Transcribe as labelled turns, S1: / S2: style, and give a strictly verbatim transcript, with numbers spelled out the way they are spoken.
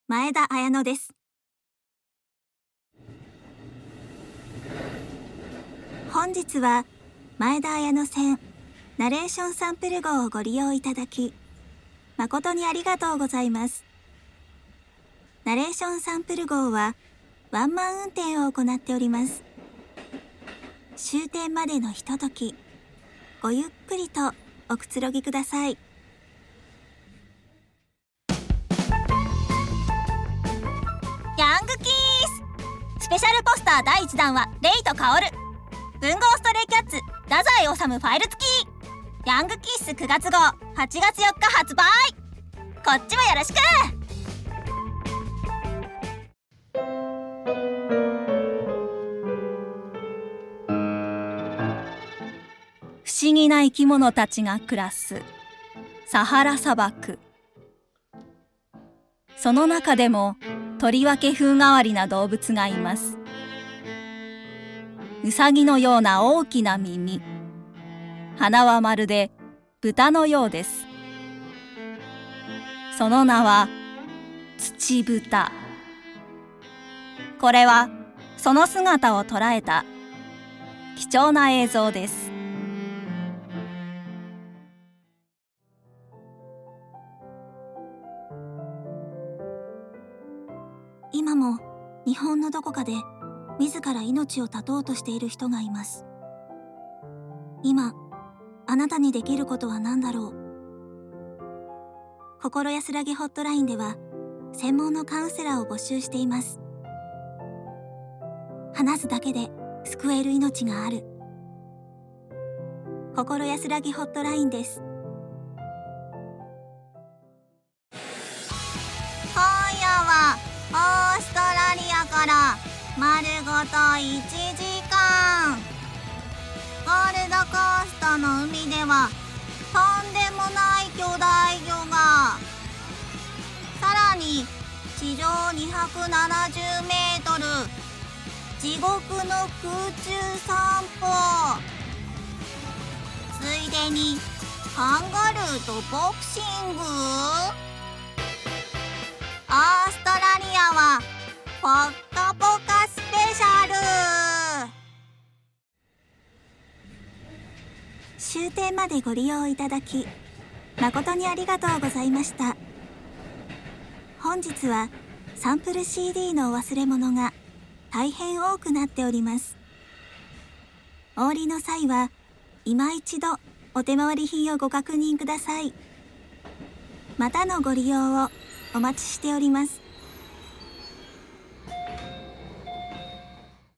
S1: 前田彩乃です。本日は前田彩乃線ナレーションサンプル号をご利用いただき誠にありがとうございます。ナレーションサンプル号はワンマン運転を行っております。終点までのひととき、ごゆっくりとおくつろぎください。ヤングキーススペシャルポスターだいいちだんはレイとカオル、文豪ストレイキャッツ太宰治ファイル付き、ヤングキースくがつ号はちがつよっか発売。こっちもよろしく。不思議な生き物たちが暮らすサハラ砂漠。その中でもとりわけ風変わりな動物がいます。ウサギのような大きな耳、鼻はまるで豚のようです。その名はツチブタ。これはその姿を捉えた貴重な映像です。今も日本のどこかで自ら命を絶とうとしている人がいます。今あなたにできることは何だろう。心安らぎホットラインでは専門のカウンセラーを募集しています。話すだけで救える命がある。心安らぎホットラインです。今夜はオーストラリアから丸ごといちじかん、ゴールドコーストの海ではとんでもない巨大魚が、さらに地上にひゃくななじゅうメートル、地獄の空中散歩、ついでにカンガルーとボクシング。オーストラリアはポッカポカスペシャル。終点までご利用いただき誠にありがとうございました。本日はサンプル シーディー のお忘れ物が大変多くなっております。お降りの際は今一度お手回り品をご確認ください。またのご利用をお待ちしております。